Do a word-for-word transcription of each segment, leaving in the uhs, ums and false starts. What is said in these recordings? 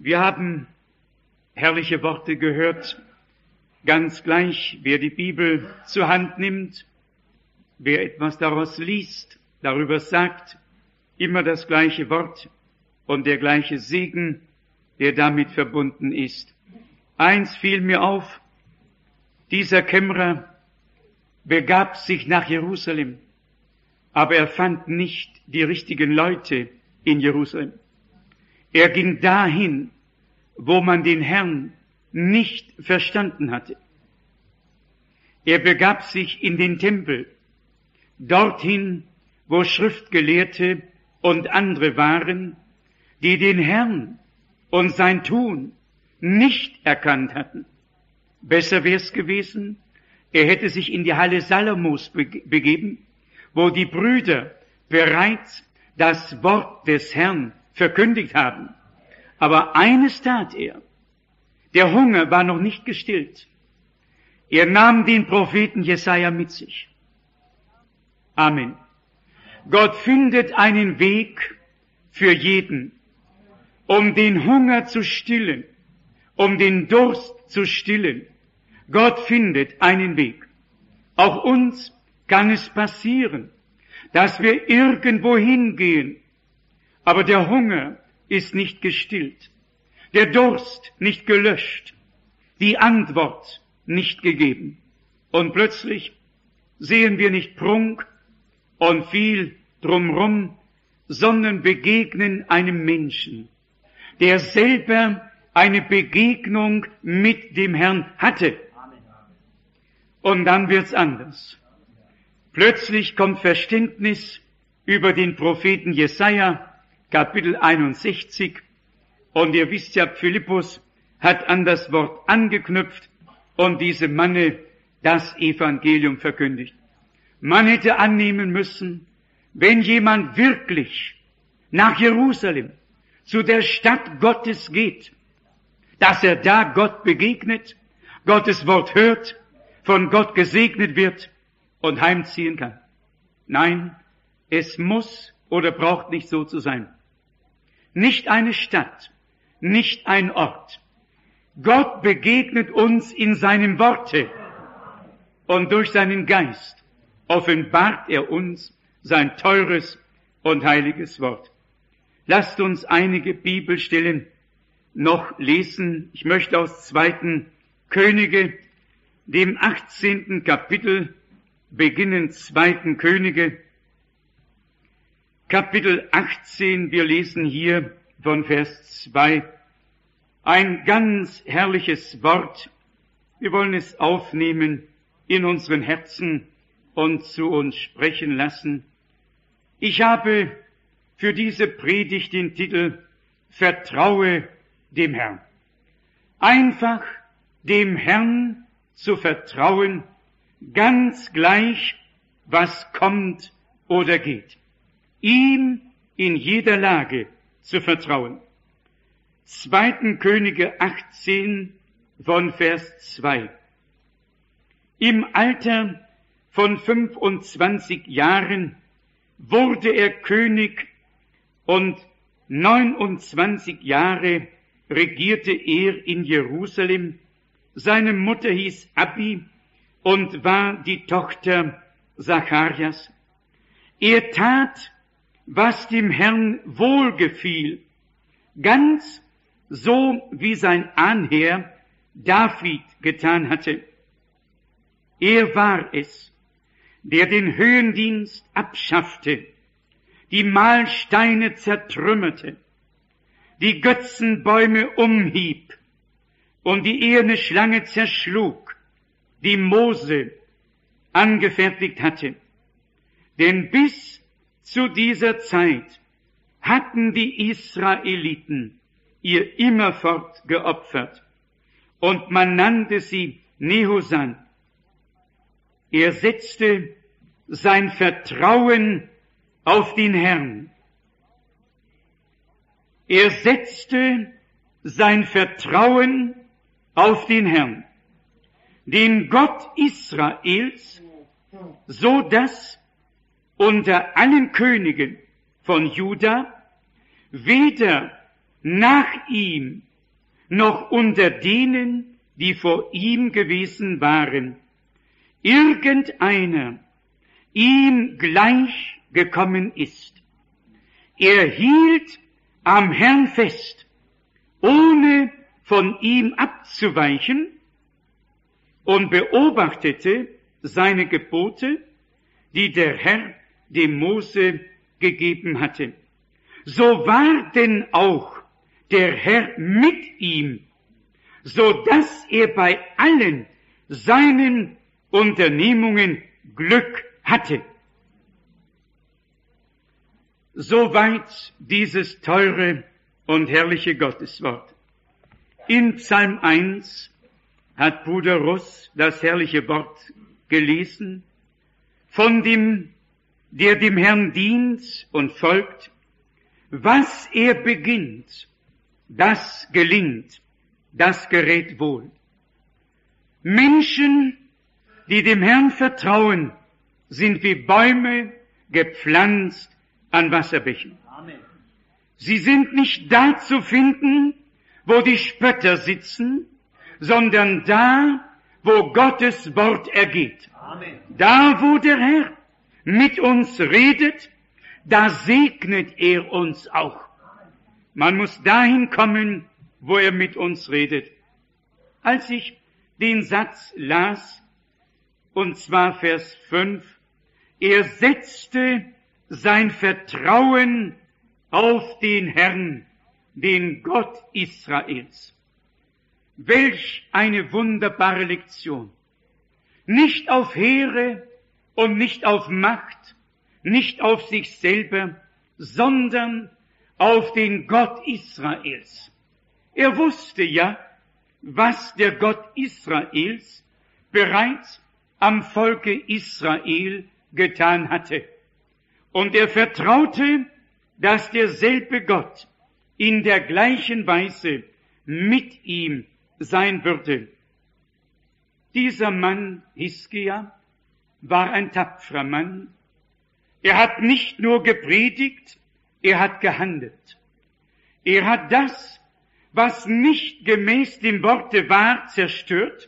Wir haben herrliche Worte gehört, ganz gleich, wer die Bibel zur Hand nimmt, wer etwas daraus liest, darüber sagt, immer das gleiche Wort und der gleiche Segen, der damit verbunden ist. Eins fiel mir auf, dieser Kämmerer begab sich nach Jerusalem, aber er fand nicht die richtigen Leute in Jerusalem. Er ging dahin, wo man den Herrn nicht verstanden hatte. Er begab sich in den Tempel, dorthin, wo Schriftgelehrte und andere waren, die den Herrn und sein Tun nicht erkannt hatten. Besser wär's gewesen, er hätte sich in die Halle Salomos begeben, wo die Brüder bereits das Wort des Herrn verkündigt haben. Aber eines tat er. Der Hunger war noch nicht gestillt. Er nahm den Propheten Jesaja mit sich. Amen. Gott findet einen Weg für jeden, um den Hunger zu stillen, um den Durst zu stillen. Gott findet einen Weg. Auch uns kann es passieren, dass wir irgendwo hingehen, aber der Hunger ist nicht gestillt, der Durst nicht gelöscht, die Antwort nicht gegeben. Und plötzlich sehen wir nicht Prunk und viel drumrum, sondern begegnen einem Menschen, der selber eine Begegnung mit dem Herrn hatte. Und dann wird's anders. Plötzlich kommt Verständnis über den Propheten Jesaja, Kapitel einundsechzig, und ihr wisst ja, Philippus hat an das Wort angeknüpft und diesem Manne das Evangelium verkündigt. Man hätte annehmen müssen, wenn jemand wirklich nach Jerusalem, zu der Stadt Gottes geht, dass er da Gott begegnet, Gottes Wort hört, von Gott gesegnet wird und heimziehen kann. Nein, es muss oder braucht nicht so zu sein. Nicht eine Stadt, nicht ein Ort. Gott begegnet uns in seinem Worte und durch seinen Geist offenbart er uns sein teures und heiliges Wort. Lasst uns einige Bibelstellen noch lesen. Ich möchte aus zweiten Könige, dem achtzehnten Kapitel, beginnen, zweiten Könige, Kapitel achtzehn, wir lesen hier von Vers zwei, ein ganz herrliches Wort. Wir wollen es aufnehmen in unseren Herzen und zu uns sprechen lassen. Ich habe für diese Predigt den Titel Vertraue dem Herrn. Einfach dem Herrn zu vertrauen, ganz gleich, was kommt oder geht. Ihm in jeder Lage zu vertrauen. zweiten Könige achtzehn von Vers zwei. Im Alter von fünfundzwanzig Jahren wurde er König und neunundzwanzig Jahre regierte er in Jerusalem. Seine Mutter hieß Abi und war die Tochter Zacharias. Er tat, was dem Herrn wohlgefiel, ganz so wie sein Ahnherr David getan hatte. Er war es, der den Höhendienst abschaffte, die Mahlsteine zertrümmerte, die Götzenbäume umhieb und die eherne Schlange zerschlug, die Mose angefertigt hatte. Denn bis zu dieser Zeit hatten die Israeliten ihr immerfort geopfert und man nannte sie Nehusan. Er setzte sein Vertrauen auf den Herrn. Er setzte sein Vertrauen auf den Herrn, den Gott Israels, so dass unter allen Königen von Juda weder nach ihm noch unter denen, die vor ihm gewesen waren, irgendeiner ihm gleich gekommen ist. Er hielt am Herrn fest, ohne von ihm abzuweichen, und beobachtete seine Gebote, die der Herr dem Mose gegeben hatte. So war denn auch der Herr mit ihm, so dass er bei allen seinen Unternehmungen Glück hatte. Soweit dieses teure und herrliche Gotteswort. In Psalm eins hat Bruder Russ das herrliche Wort gelesen, von dem, der dem Herrn dient und folgt. Was er beginnt, das gelingt, das gerät wohl. Menschen, die dem Herrn vertrauen, sind wie Bäume gepflanzt an Wasserbächen. Amen. Sie sind nicht da zu finden, wo die Spötter sitzen, sondern da, wo Gottes Wort ergeht. Amen. Da, wo der Herr mit uns redet, da segnet er uns auch. Man muss dahin kommen, wo er mit uns redet. Als ich den Satz las, und zwar Vers fünf, er setzte sein Vertrauen auf den Herrn, den Gott Israels. Welch eine wunderbare Lektion. Nicht auf Heere und nicht auf Macht, nicht auf sich selber, sondern auf den Gott Israels. Er wusste ja, was der Gott Israels bereits am Volke Israel getan hatte. Und er vertraute, dass derselbe Gott in der gleichen Weise mit ihm sein würde. Dieser Mann, Hiskia, war ein tapferer Mann. Er hat nicht nur gepredigt, er hat gehandelt. Er hat das, was nicht gemäß dem Worte war, zerstört,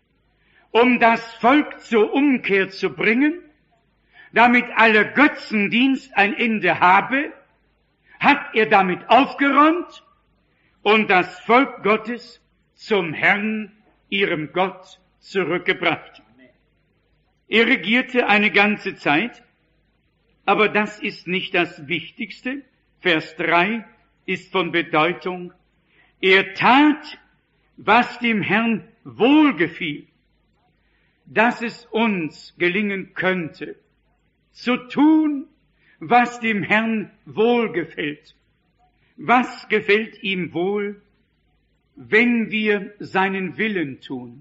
um das Volk zur Umkehr zu bringen, damit aller Götzendienst ein Ende habe, hat er damit aufgeräumt und das Volk Gottes zum Herrn, ihrem Gott, zurückgebracht. Er regierte eine ganze Zeit, aber das ist nicht das Wichtigste. Vers drei ist von Bedeutung. Er tat, was dem Herrn wohlgefiel, dass es uns gelingen könnte, zu tun, was dem Herrn wohlgefällt. Was gefällt ihm wohl, wenn wir seinen Willen tun?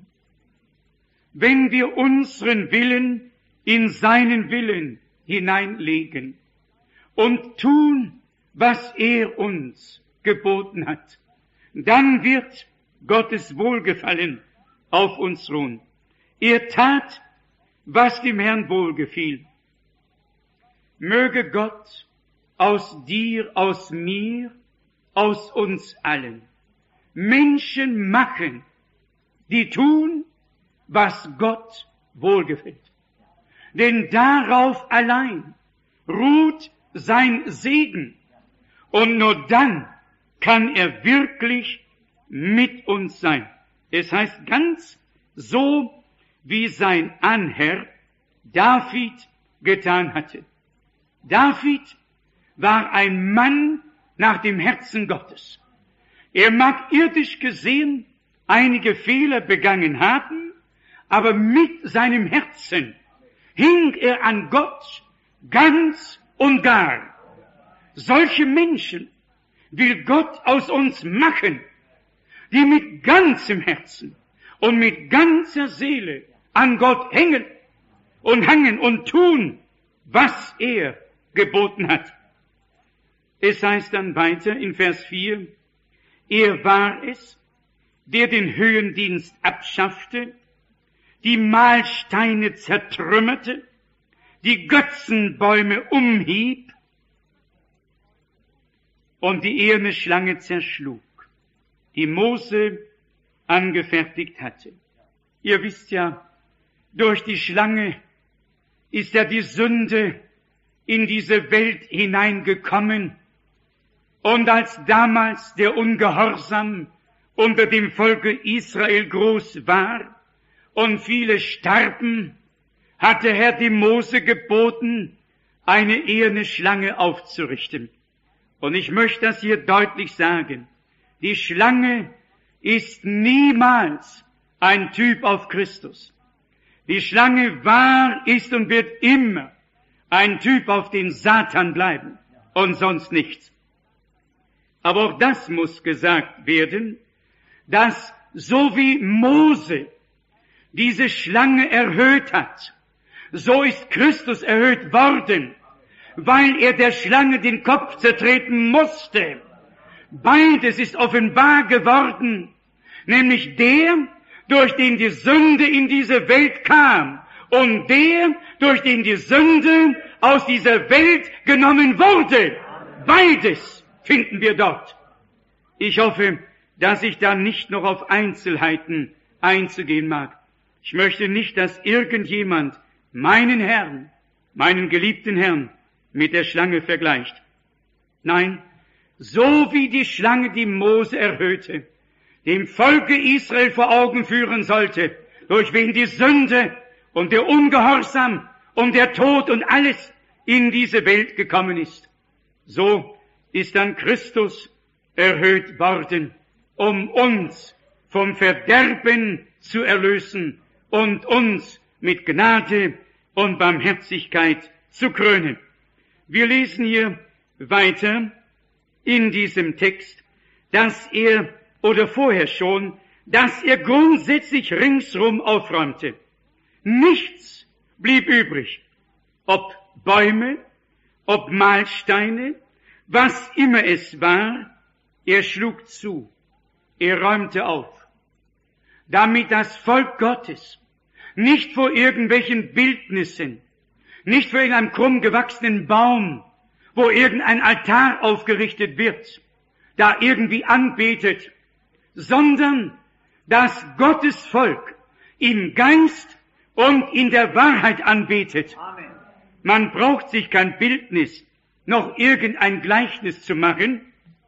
Wenn wir unseren Willen in seinen Willen hineinlegen und tun, was er uns geboten hat, dann wird Gottes Wohlgefallen auf uns ruhen. Er tat, was dem Herrn wohlgefiel. Möge Gott aus dir, aus mir, aus uns allen Menschen machen, die tun, was Gott wohlgefällt. Denn darauf allein ruht sein Segen. Und nur dann kann er wirklich mit uns sein. Es heißt ganz so, wie sein Ahnherr David getan hatte. David war ein Mann nach dem Herzen Gottes. Er mag irdisch gesehen einige Fehler begangen haben, aber mit seinem Herzen hing er an Gott ganz und gar. Solche Menschen will Gott aus uns machen, die mit ganzem Herzen und mit ganzer Seele an Gott hängen und hangen und tun, was er geboten hat. Es heißt dann weiter in Vers vier, er war es, der den Höhendienst abschaffte, die Mahlsteine zertrümmerte, die Götzenbäume umhieb und die eherne Schlange zerschlug. die Mose angefertigt hatte. Ihr wisst ja, durch die Schlange ist ja die Sünde in diese Welt hineingekommen. Und als damals der Ungehorsam unter dem Volke Israel groß war und viele starben, hat der Herr dem Mose geboten, eine eherne Schlange aufzurichten. Und ich möchte das hier deutlich sagen. Die Schlange ist niemals ein Typ auf Christus. Die Schlange war, ist und wird immer ein Typ auf den Satan bleiben und sonst nichts. Aber auch das muss gesagt werden, dass so wie Mose diese Schlange erhöht hat, so ist Christus erhöht worden, weil er der Schlange den Kopf zertreten musste. Beides ist offenbar geworden, nämlich der, durch den die Sünde in diese Welt kam und der, durch den die Sünde aus dieser Welt genommen wurde. Beides finden wir dort. Ich hoffe, dass ich da nicht noch auf Einzelheiten einzugehen mag. Ich möchte nicht, dass irgendjemand meinen Herrn, meinen geliebten Herrn, mit der Schlange vergleicht. Nein, so wie die Schlange die Mose erhöhte, dem Volke Israel vor Augen führen sollte, durch wen die Sünde und der Ungehorsam und der Tod und alles in diese Welt gekommen ist. So ist dann Christus erhöht worden, um uns vom Verderben zu erlösen und uns mit Gnade und Barmherzigkeit zu krönen. Wir lesen hier weiter in diesem Text, dass er, oder vorher schon, dass er grundsätzlich ringsrum aufräumte. Nichts blieb übrig. Ob Bäume, ob Mahlsteine, was immer es war, er schlug zu, er räumte auf, damit das Volk Gottes nicht vor irgendwelchen Bildnissen, nicht vor irgendeinem krumm gewachsenen Baum, wo irgendein Altar aufgerichtet wird, da irgendwie anbetet, sondern dass Gottes Volk im Geist und in der Wahrheit anbetet. Amen. Man braucht sich kein Bildnis, noch irgendein Gleichnis zu machen,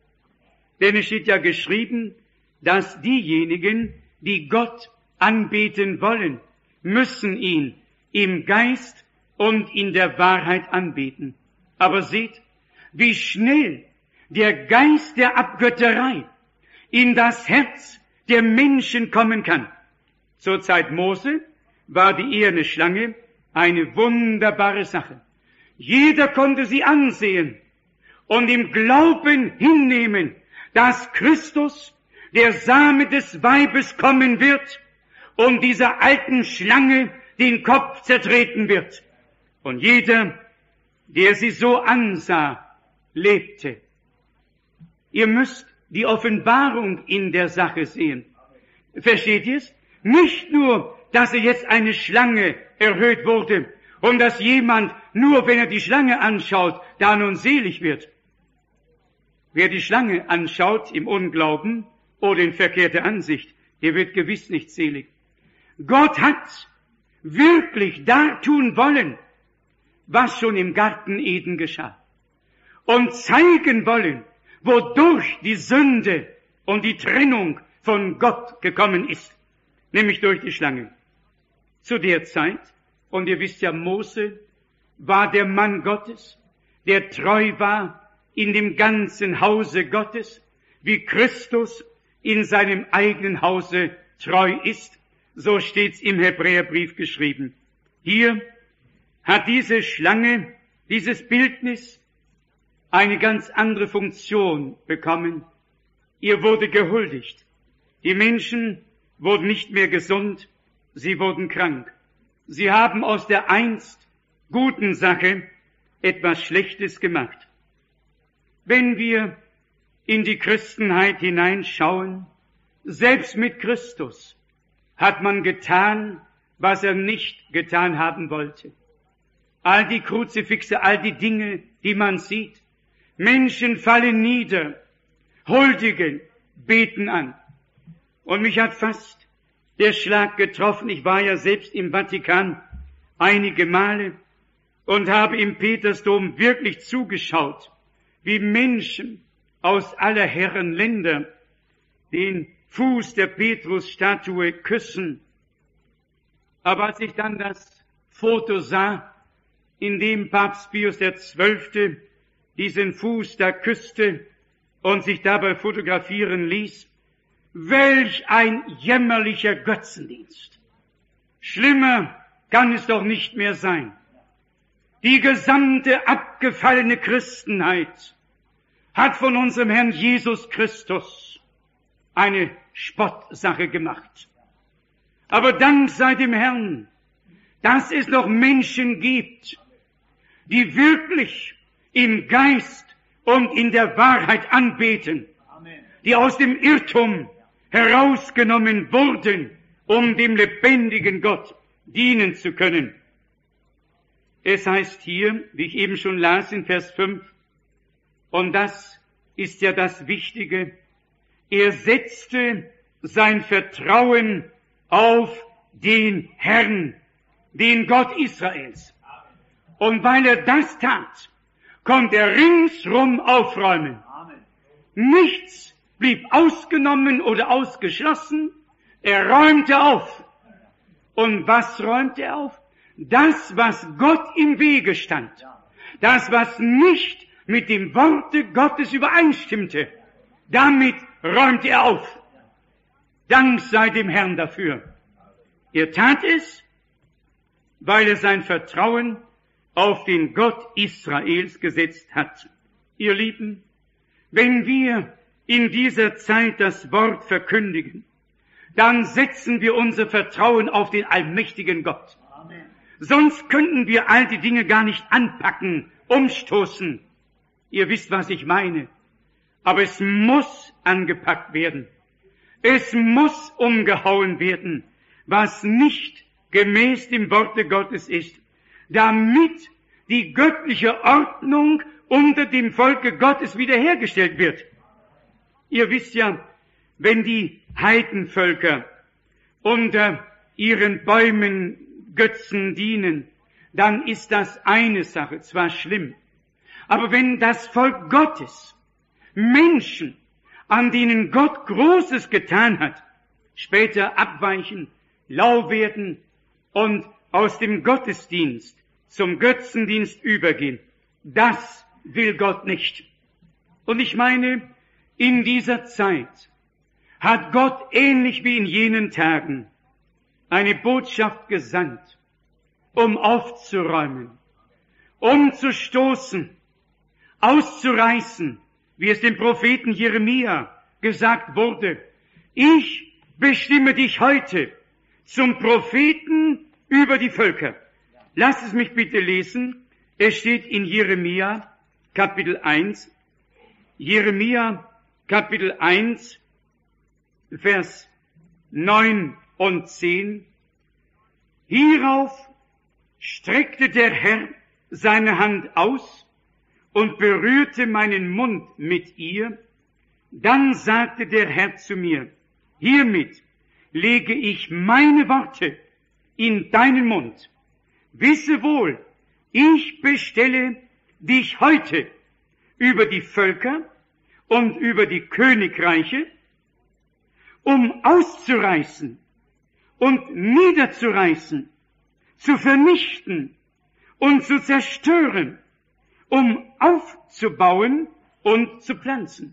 denn es steht ja geschrieben, dass diejenigen, die Gott anbeten wollen, müssen ihn im Geist und in der Wahrheit anbeten. Aber seht, wie schnell der Geist der Abgötterei in das Herz der Menschen kommen kann. Zur Zeit Mose war die eherne Schlange eine wunderbare Sache. Jeder konnte sie ansehen und im Glauben hinnehmen, dass Christus, der Same des Weibes, kommen wird und dieser alten Schlange den Kopf zertreten wird. Und jeder, der sie so ansah, lebte. Ihr müsst die Offenbarung in der Sache sehen. Versteht ihr es? Nicht nur, dass er jetzt eine Schlange erhöht wurde und dass jemand, nur wenn er die Schlange anschaut, da nun selig wird. Wer die Schlange anschaut im Unglauben oder in verkehrter Ansicht, der wird gewiss nicht selig. Gott hat wirklich dartun wollen, was schon im Garten Eden geschah. Und zeigen wollen, wodurch die Sünde und die Trennung von Gott gekommen ist, nämlich durch die Schlange. Zu der Zeit, und ihr wisst ja, Mose war der Mann Gottes, der treu war in dem ganzen Hause Gottes, wie Christus in seinem eigenen Hause treu ist. So steht's im Hebräerbrief geschrieben. Hier hat diese Schlange, dieses Bildnis, eine ganz andere Funktion bekommen. Ihr wurde gehuldigt. Die Menschen wurden nicht mehr gesund, sie wurden krank. Sie haben aus der einst guten Sache etwas Schlechtes gemacht. Wenn wir in die Christenheit hineinschauen, selbst mit Christus hat man getan, was er nicht getan haben wollte. All die Kruzifixe, all die Dinge, die man sieht. Menschen fallen nieder, huldigen, beten an. Und mich hat fast der Schlag getroffen. Ich war ja selbst im Vatikan einige Male und habe im Petersdom wirklich zugeschaut, wie Menschen aus aller Herren Länder den Fuß der Petrusstatue küssen. Aber als ich dann das Foto sah, in dem Papst Pius der Zwölfte diesen Fuß da küsste und sich dabei fotografieren ließ, welch ein jämmerlicher Götzendienst! Schlimmer kann es doch nicht mehr sein. Die gesamte abgefallene Christenheit hat von unserem Herrn Jesus Christus eine Spottsache gemacht. Aber Dank sei dem Herrn, dass es noch Menschen gibt, die wirklich im Geist und in der Wahrheit anbeten, die aus dem Irrtum herausgenommen wurden, um dem lebendigen Gott dienen zu können. Es heißt hier, wie ich eben schon las in Vers fünf, und das ist ja das Wichtige, er setzte sein Vertrauen auf den Herrn, den Gott Israels. Und weil er das tat, konnte er ringsrum aufräumen. Nichts blieb ausgenommen oder ausgeschlossen. Er räumte auf. Und was räumte er auf? Das, was Gott im Wege stand. Das, was nicht mit dem Worte Gottes übereinstimmte. Damit räumte er auf. Dank sei dem Herrn dafür. Er tat es, weil er sein Vertrauen auf den Gott Israels gesetzt hat. Ihr Lieben, wenn wir in dieser Zeit das Wort verkündigen, dann setzen wir unser Vertrauen auf den allmächtigen Gott. Amen. Sonst könnten wir all die Dinge gar nicht anpacken, umstoßen. Ihr wisst, was ich meine. Aber es muss angepackt werden. Es muss umgehauen werden, was nicht gemäß dem Worte Gottes ist, damit die göttliche Ordnung unter dem Volke Gottes wiederhergestellt wird. Ihr wisst ja, wenn die Heidenvölker unter ihren Bäumen Götzen dienen, dann ist das eine Sache, zwar schlimm, aber wenn das Volk Gottes Menschen, an denen Gott Großes getan hat, später abweichen, lau werden und aus dem Gottesdienst zum Götzendienst übergehen, das will Gott nicht. Und ich meine, in dieser Zeit hat Gott ähnlich wie in jenen Tagen eine Botschaft gesandt, um aufzuräumen, um zu stoßen, auszureißen, wie es dem Propheten Jeremia gesagt wurde. Ich bestimme dich heute zum Propheten über die Völker. Lasst es mich bitte lesen. Es steht in Jeremia Kapitel eins. Jeremia Kapitel eins, Vers neun und zehn. Hierauf streckte der Herr seine Hand aus und berührte meinen Mund mit ihr. Dann sagte der Herr zu mir, hiermit lege ich meine Worte in deinen Mund. Wisse wohl, ich bestelle dich heute über die Völker und über die Königreiche, um auszureißen und niederzureißen, zu vernichten und zu zerstören, um aufzubauen und zu pflanzen.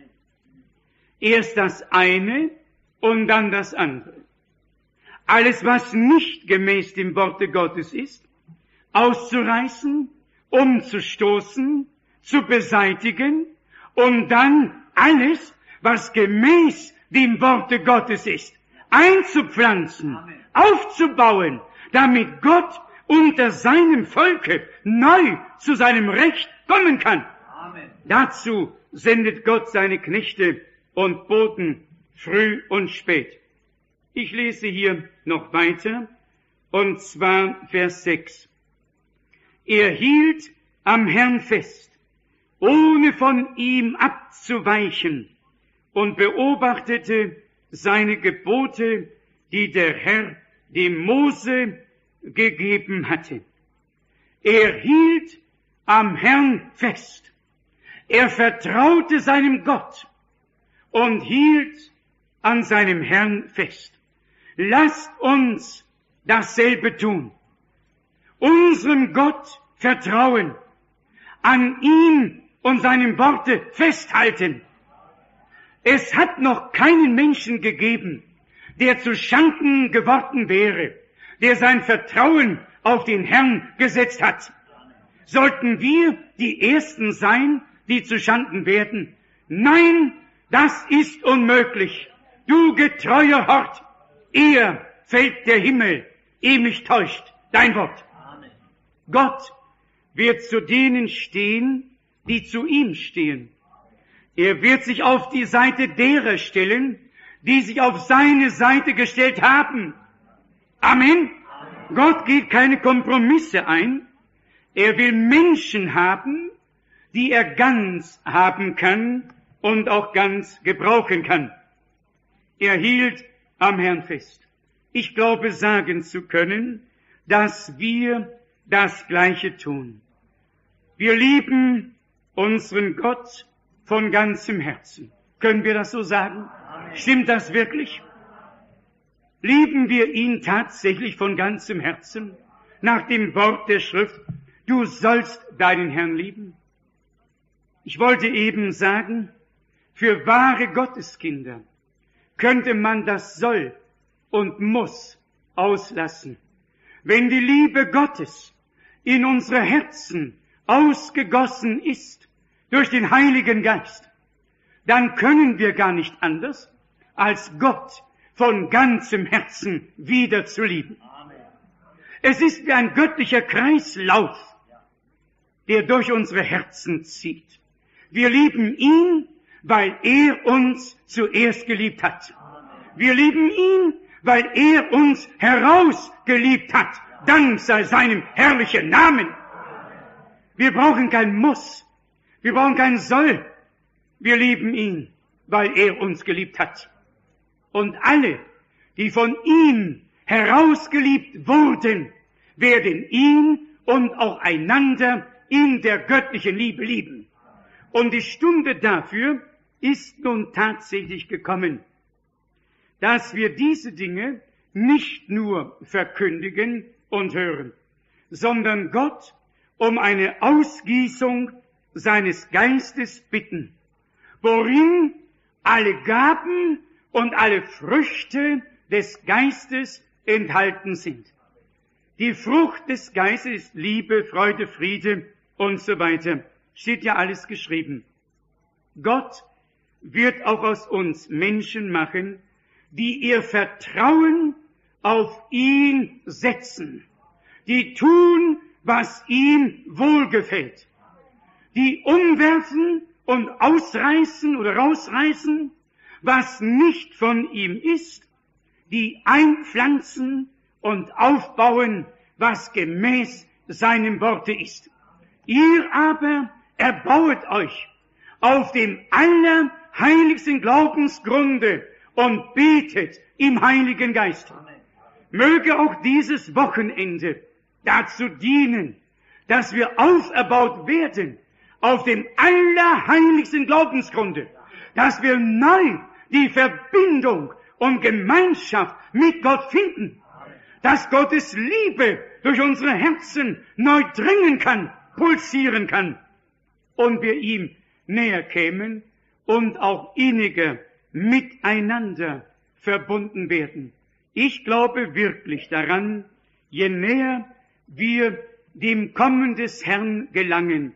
Erst das eine und dann das andere. Alles, was nicht gemäß dem Worte Gottes ist, auszureißen, umzustoßen, zu beseitigen und dann alles, was gemäß dem Worte Gottes ist, einzupflanzen, Amen. Aufzubauen, damit Gott unter seinem Volke neu zu seinem Recht kommen kann. Amen. Dazu sendet Gott seine Knechte und Boten früh und spät. Ich lese hier noch weiter, und zwar Vers sechs. Er hielt am Herrn fest, ohne von ihm abzuweichen, und beobachtete seine Gebote, die der Herr dem Mose gegeben hatte. Er hielt am Herrn fest. Er vertraute seinem Gott und hielt an seinem Herrn fest. Lasst uns dasselbe tun. Unserem Gott vertrauen, an ihm und seinem Worte festhalten. Es hat noch keinen Menschen gegeben, der zu Schanden geworden wäre, der sein Vertrauen auf den Herrn gesetzt hat. Sollten wir die Ersten sein, die zu Schanden werden? Nein, das ist unmöglich. Du getreuer Hort, eher fällt der Himmel, ehe mich täuscht dein Wort. Amen. Gott wird zu denen stehen, die zu ihm stehen. Er wird sich auf die Seite derer stellen, die sich auf seine Seite gestellt haben. Amen. Amen. Gott geht keine Kompromisse ein. Er will Menschen haben, die er ganz haben kann und auch ganz gebrauchen kann. Er hielt am Herrn fest. Ich glaube, sagen zu können, dass wir das Gleiche tun. Wir lieben unseren Gott von ganzem Herzen. Können wir das so sagen? Amen. Stimmt das wirklich? Lieben wir ihn tatsächlich von ganzem Herzen? Nach dem Wort der Schrift, du sollst deinen Herrn lieben? Ich wollte eben sagen, für wahre Gotteskinder könnte man das soll und muss auslassen. Wenn die Liebe Gottes in unsere Herzen ausgegossen ist durch den Heiligen Geist, dann können wir gar nicht anders, als Gott von ganzem Herzen wieder zu lieben. Es ist wie ein göttlicher Kreislauf, der durch unsere Herzen zieht. Wir lieben ihn, weil er uns zuerst geliebt hat. Wir lieben ihn, weil er uns herausgeliebt hat. Dank sei seinem herrlichen Namen. Wir brauchen kein Muss. Wir brauchen kein Soll. Wir lieben ihn, weil er uns geliebt hat. Und alle, die von ihm herausgeliebt wurden, werden ihn und auch einander in der göttlichen Liebe lieben. Und die Stunde dafür ist nun tatsächlich gekommen, dass wir diese Dinge nicht nur verkündigen und hören, sondern Gott um eine Ausgießung seines Geistes bitten, worin alle Gaben und alle Früchte des Geistes enthalten sind. Die Frucht des Geistes ist Liebe, Freude, Friede und so weiter. Steht ja alles geschrieben. Gott wird auch aus uns Menschen machen, die ihr Vertrauen auf ihn setzen, die tun, was ihm wohlgefällt, die umwerfen und ausreißen oder rausreißen, was nicht von ihm ist, die einpflanzen und aufbauen, was gemäß seinem Worte ist. Ihr aber erbauet euch auf dem allerheiligsten Glaubensgrunde und betet im Heiligen Geist. Möge auch dieses Wochenende dazu dienen, dass wir auferbaut werden auf dem allerheiligsten Glaubensgrunde, dass wir neu die Verbindung und Gemeinschaft mit Gott finden, dass Gottes Liebe durch unsere Herzen neu dringen kann, pulsieren kann und wir ihm näher kämen und auch inniger miteinander verbunden werden. Ich glaube wirklich daran, je näher wir dem Kommen des Herrn gelangen,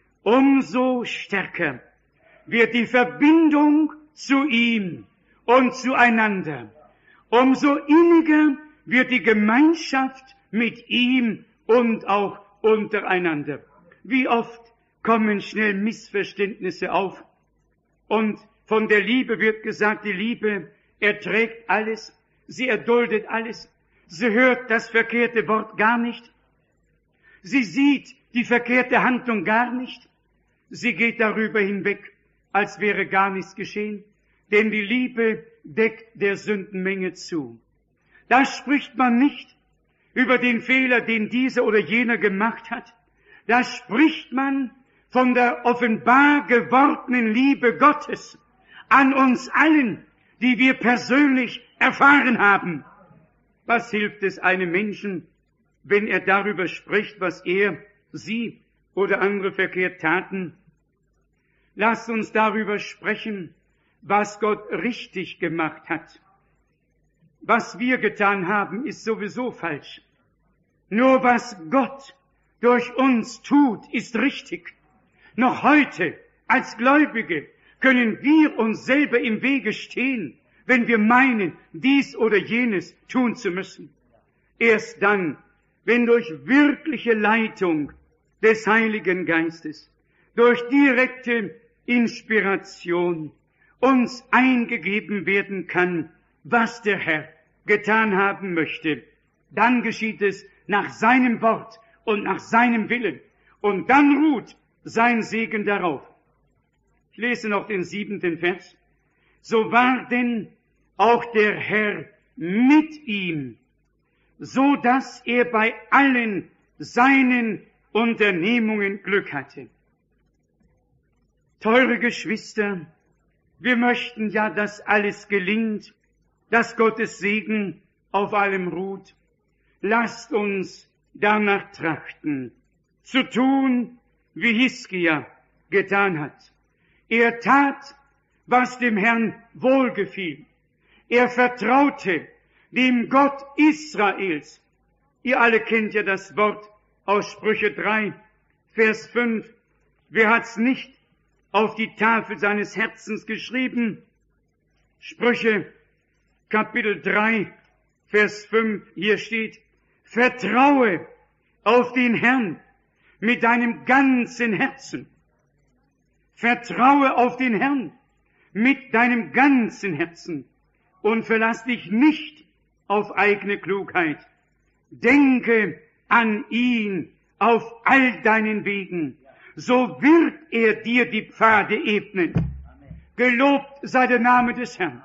umso stärker wird die Verbindung zu ihm und zueinander, umso inniger wird die Gemeinschaft mit ihm und auch untereinander. Wie oft kommen schnell Missverständnisse auf und von der Liebe wird gesagt, die Liebe erträgt alles, sie erduldet alles, sie hört das verkehrte Wort gar nicht, sie sieht die verkehrte Handlung gar nicht, sie geht darüber hinweg, als wäre gar nichts geschehen, denn die Liebe deckt der Sündenmenge zu. Da spricht man nicht über den Fehler, den dieser oder jener gemacht hat. Da spricht man von der offenbar gewordenen Liebe Gottes an uns allen, die wir persönlich erfahren haben. Was hilft es einem Menschen, wenn er darüber spricht, was er, sie oder andere verkehrt taten? Lasst uns darüber sprechen, was Gott richtig gemacht hat. Was wir getan haben, ist sowieso falsch. Nur was Gott durch uns tut, ist richtig. Noch heute, als Gläubige, können wir uns selber im Wege stehen, wenn wir meinen, dies oder jenes tun zu müssen. Erst dann, wenn durch wirkliche Leitung des Heiligen Geistes, durch direkte Inspiration uns eingegeben werden kann, was der Herr getan haben möchte, dann geschieht es nach seinem Wort und nach seinem Willen. Und dann ruht sein Segen darauf. Ich lese noch den siebenten Vers. So war denn auch der Herr mit ihm, so dass er bei allen seinen Unternehmungen Glück hatte. Teure Geschwister, wir möchten ja, dass alles gelingt, dass Gottes Segen auf allem ruht. Lasst uns danach trachten, zu tun, wie Hiskia getan hat. Er tat, was dem Herrn wohlgefiel. Er vertraute dem Gott Israels. Ihr alle kennt ja das Wort aus Sprüche drei, Vers fünf. Wer hat's nicht auf die Tafel seines Herzens geschrieben? Sprüche Kapitel drei, Vers fünf, hier steht, vertraue auf den Herrn mit deinem ganzen Herzen. Vertraue auf den Herrn mit deinem ganzen Herzen und verlass dich nicht auf eigene Klugheit. Denke an ihn auf all deinen Wegen, so wird er dir die Pfade ebnen. Gelobt sei der Name des Herrn.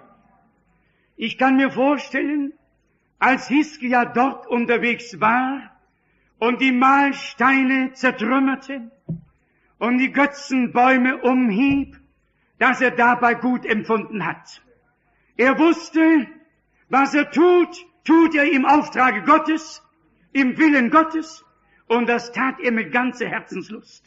Ich kann mir vorstellen, als Hiskia dort unterwegs war und die Mahlsteine zertrümmerte und die Götzenbäume umhieb, dass er dabei gut empfunden hat. Er wusste, was er tut, tut er im Auftrage Gottes, im Willen Gottes, und das tat er mit ganzer Herzenslust.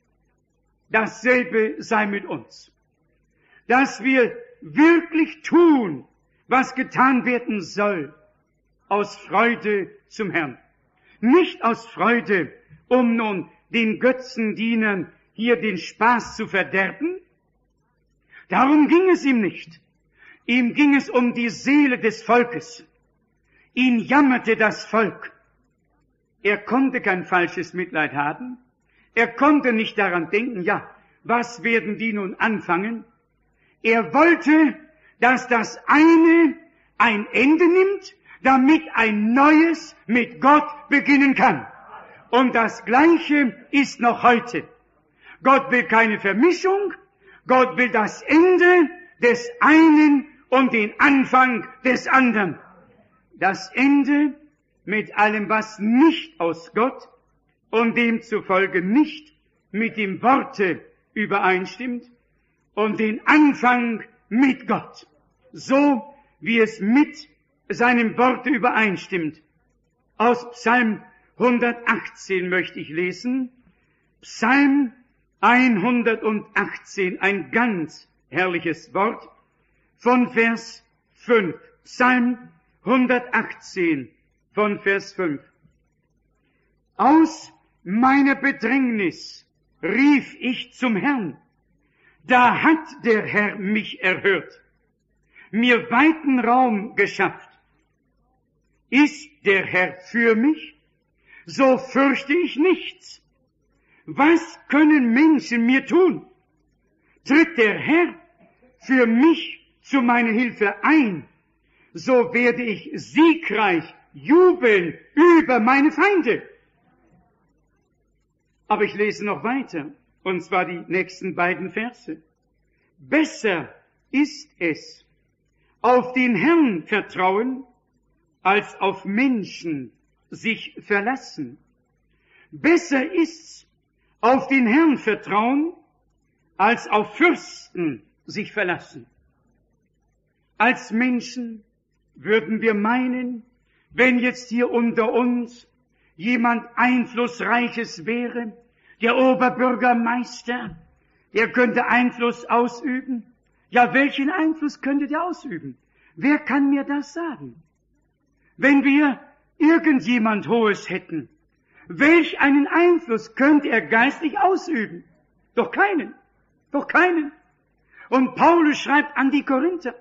Dasselbe sei mit uns. Dass wir wirklich tun, was getan werden soll, aus Freude zum Herrn. Nicht aus Freude, um nun den Götzendienern hier den Spaß zu verderben. Darum ging es ihm nicht. Ihm ging es um die Seele des Volkes. Ihn jammerte das Volk. Er konnte kein falsches Mitleid haben. Er konnte nicht daran denken, ja, was werden die nun anfangen? Er wollte, dass das eine ein Ende nimmt, damit ein Neues mit Gott beginnen kann. Und das Gleiche ist noch heute. Gott will keine Vermischung, Gott will das Ende des einen und den Anfang des anderen. Das Ende mit allem, was nicht aus Gott und demzufolge nicht mit dem Worte übereinstimmt, und den Anfang mit Gott, so wie es mit seinem Worte übereinstimmt. Aus Psalm hundertachtzehn möchte ich lesen. Psalm hundertachtzehn, ein ganz herrliches Wort, von Vers fünf. Psalm hundertachtzehn, von Vers fünf. Aus meiner Bedrängnis rief ich zum Herrn. Da hat der Herr mich erhört, mir weiten Raum geschafft. Ist der Herr für mich, so fürchte ich nichts. Was können Menschen mir tun? Tritt der Herr für mich zu meiner Hilfe ein, so werde ich siegreich jubeln über meine Feinde. Aber ich lese noch weiter, und zwar die nächsten beiden Verse. Besser ist es, auf den Herrn vertrauen, als auf Menschen sich verlassen. Besser ist's, auf den Herrn vertrauen, als auf Fürsten sich verlassen. Als Menschen würden wir meinen, wenn jetzt hier unter uns jemand Einflussreiches wäre, der Oberbürgermeister, der könnte Einfluss ausüben. Ja, welchen Einfluss könnte der ausüben? Wer kann mir das sagen? Wenn wir irgendjemand Hohes hätten, welch einen Einfluss könnte er geistlich ausüben? Doch keinen, doch keinen. Und Paulus schreibt an die Korinther,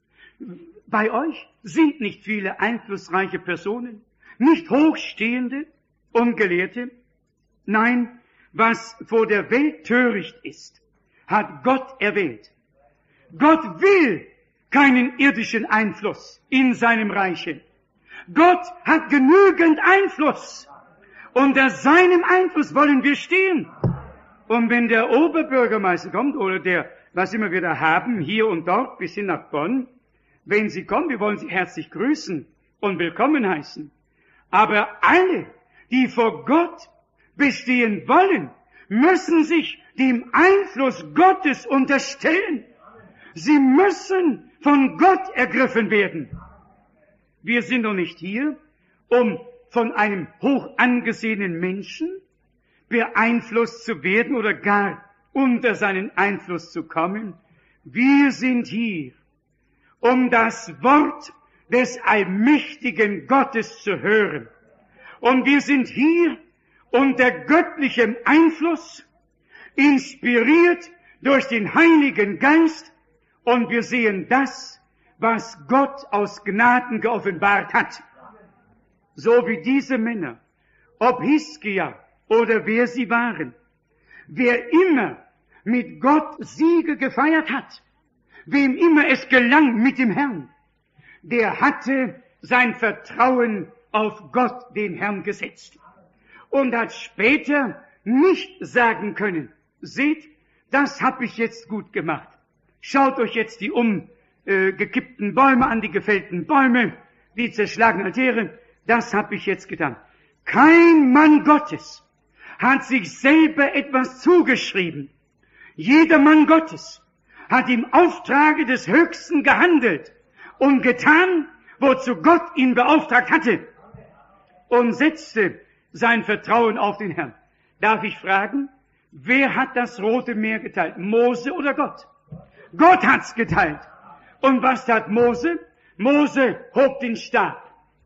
bei euch sind nicht viele einflussreiche Personen, nicht hochstehende und Gelehrte. Nein, was vor der Welt töricht ist, hat Gott erwählt. Gott will keinen irdischen Einfluss in seinem Reiche. Gott hat genügend Einfluss. Unter seinem Einfluss wollen wir stehen. Und wenn der Oberbürgermeister kommt, oder der, was immer wir da haben, hier und dort, bis hin nach Bonn, wenn sie kommen, wir wollen sie herzlich grüßen und willkommen heißen. Aber alle, die vor Gott bestehen wollen, müssen sich dem Einfluss Gottes unterstellen. Sie müssen von Gott ergriffen werden. Wir sind doch nicht hier, um von einem hoch angesehenen Menschen beeinflusst zu werden oder gar unter seinen Einfluss zu kommen. Wir sind hier, um das Wort des allmächtigen Gottes zu hören. Und wir sind hier unter göttlichem Einfluss, inspiriert durch den Heiligen Geist, und wir sehen das, was Gott aus Gnaden geoffenbart hat. So wie diese Männer, ob Hiskia oder wer sie waren, wer immer mit Gott Siege gefeiert hat, wem immer es gelang mit dem Herrn, der hatte sein Vertrauen auf Gott, den Herrn, gesetzt und hat später nicht sagen können, seht, das habe ich jetzt gut gemacht. Schaut euch jetzt die umgekippten Bäume an, die gefällten Bäume, die zerschlagenen Altäre, das habe ich jetzt getan. Kein Mann Gottes hat sich selber etwas zugeschrieben. Jeder Mann Gottes hat im Auftrage des Höchsten gehandelt und getan, wozu Gott ihn beauftragt hatte, und setzte sein Vertrauen auf den Herrn. Darf ich fragen, wer hat das Rote Meer geteilt? Mose oder Gott? Gott hat's geteilt. Und was tat Mose? Mose hob den Stab.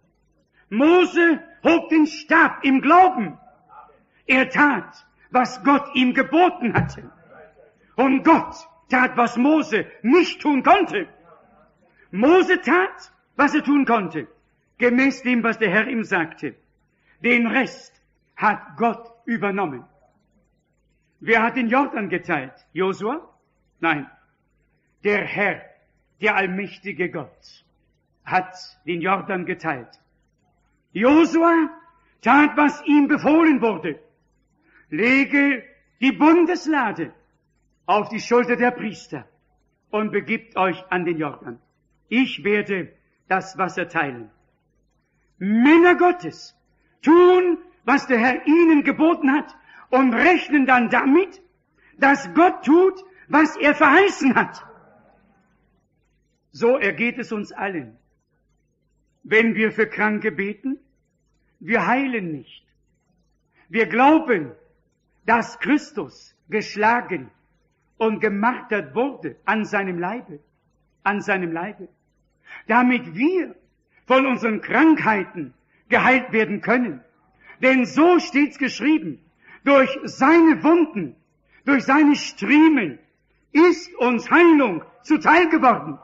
Mose hob den Stab im Glauben. Er tat, was Gott ihm geboten hatte. Und Gott tat, was Mose nicht tun konnte. Mose tat, was er tun konnte, gemäß dem, was der Herr ihm sagte. Den Rest hat Gott übernommen. Wer hat den Jordan geteilt? Josua? Nein. Der Herr, der allmächtige Gott, hat den Jordan geteilt. Josua tat, was ihm befohlen wurde. Lege die Bundeslade auf die Schulter der Priester und begibt euch an den Jordan. Ich werde das Wasser teilen. Männer Gottes tun, was der Herr ihnen geboten hat, und rechnen dann damit, dass Gott tut, was er verheißen hat. So ergeht es uns allen. Wenn wir für Kranke beten, wir heilen nicht. Wir glauben, dass Christus geschlagen und gemartert wurde an seinem Leibe, an seinem Leibe, damit wir von unseren Krankheiten geheilt werden können. Denn so steht's geschrieben, durch seine Wunden, durch seine Striemen ist uns Heilung zuteil geworden.